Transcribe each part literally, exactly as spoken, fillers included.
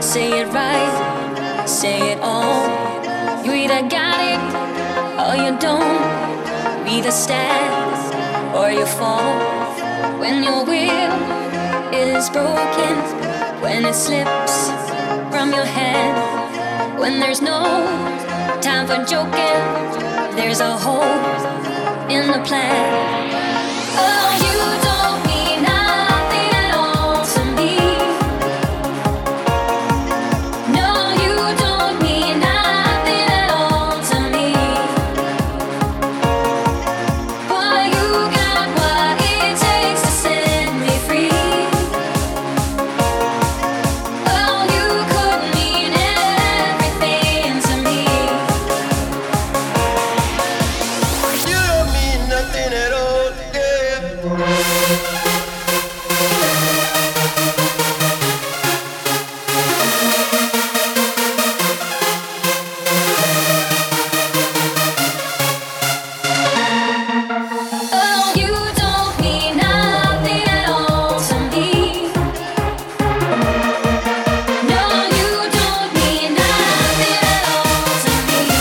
Say it right, say it all. You either got it or you don't. You either stand or you fall. When your will is broken, when it slips from your hand, when there's no time for joking, there's a hole in the plan. Oh, you don't mean nothing at all to me. No, you don't mean nothing at all to me. Boy, you got what it takes to set me free. Oh, you could mean everything to me. You don't mean nothing at all, yeah. Oh, you don't mean nothing at all to me. No, you don't mean nothing at all to me.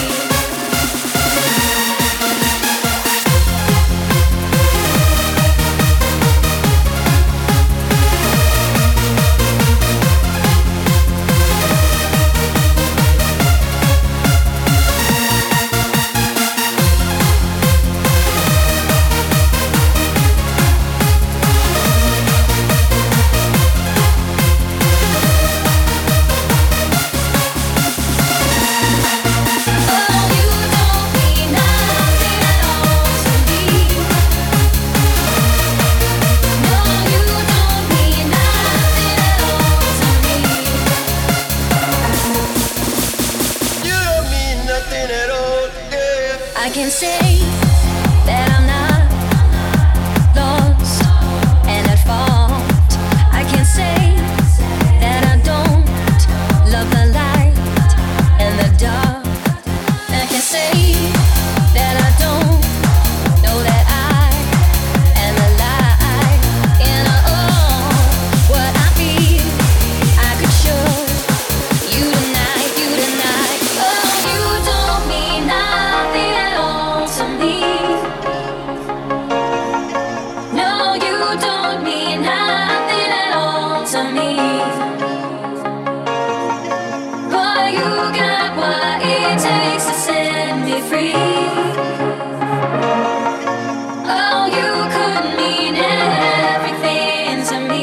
Oh, you don't mean nothing at all to me. No, you don't mean nothing at all to me. You don't mean nothing at all, yeah. I can say that I'm not lost and at fault. I can say that I don't love the light and the dark. I can say that I don't know that I am alive. And oh, what I feel, I could show you tonight, you tonight. Oh, you don't mean nothing at all to me. No, you don't mean nothing at all to me. Boy, you got what it takes to set me free. Oh, you could mean everything to me.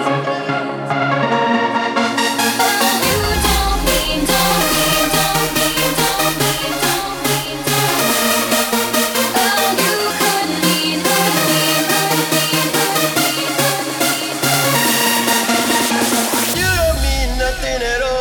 Oh, you don't mean, don't mean, don't mean, don't mean, don't mean, don't mean. Oh, you could mean, could mean, could mean, could mean, could mean. You don't mean nothing at all.